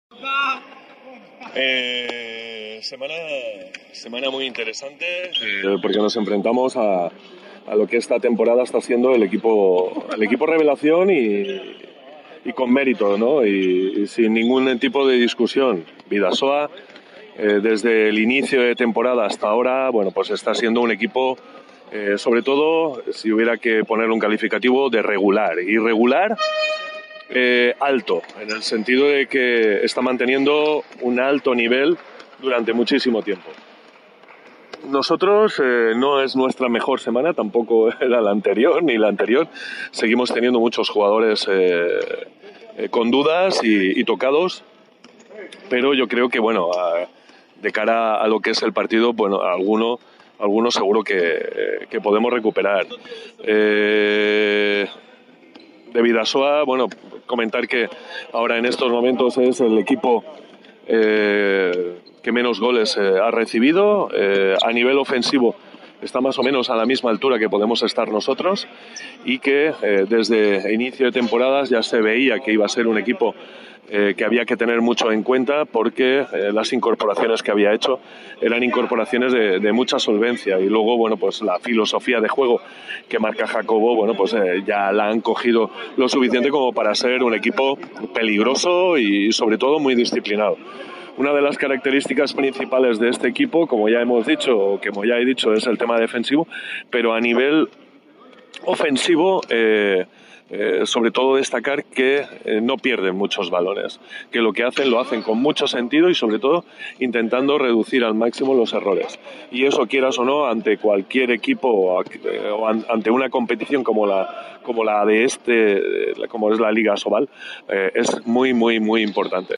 Semana muy interesante porque nos enfrentamos a lo que esta temporada está siendo el equipo revelación y con mérito, ¿no? Y sin ningún tipo de discusión. Bidasoa, desde el inicio de temporada hasta ahora, bueno, pues está siendo un equipo, sobre todo, si hubiera que poner un calificativo, de regular. Irregular, alto, en el sentido de que está manteniendo un alto nivel durante muchísimo tiempo. Nosotros no es nuestra mejor semana, tampoco era la anterior ni la anterior. Seguimos teniendo muchos jugadores con dudas y tocados, pero yo creo que bueno, de cara a lo que es el partido, bueno, alguno seguro que podemos recuperar. De Bidasoa, bueno, comentar que ahora en estos momentos es el equipo que menos goles ha recibido. A nivel ofensivo está más o menos a la misma altura que podemos estar nosotros y que desde inicio de temporadas ya se veía que iba a ser un equipo que había que tener mucho en cuenta porque las incorporaciones que había hecho eran incorporaciones de mucha solvencia y luego, bueno, pues la filosofía de juego que marca Jacobo, bueno, pues ya la han cogido lo suficiente como para ser un equipo peligroso y sobre todo muy disciplinado. Una de las características principales de este equipo, como ya hemos dicho, o como ya he dicho, es el tema defensivo, pero a nivel ofensivo, sobre todo destacar que no pierden muchos balones, que lo que hacen lo hacen con mucho sentido y sobre todo intentando reducir al máximo los errores. Y eso, quieras o no, ante cualquier equipo o ante una competición como la de como es la Liga Sobal, es muy, muy, muy importante.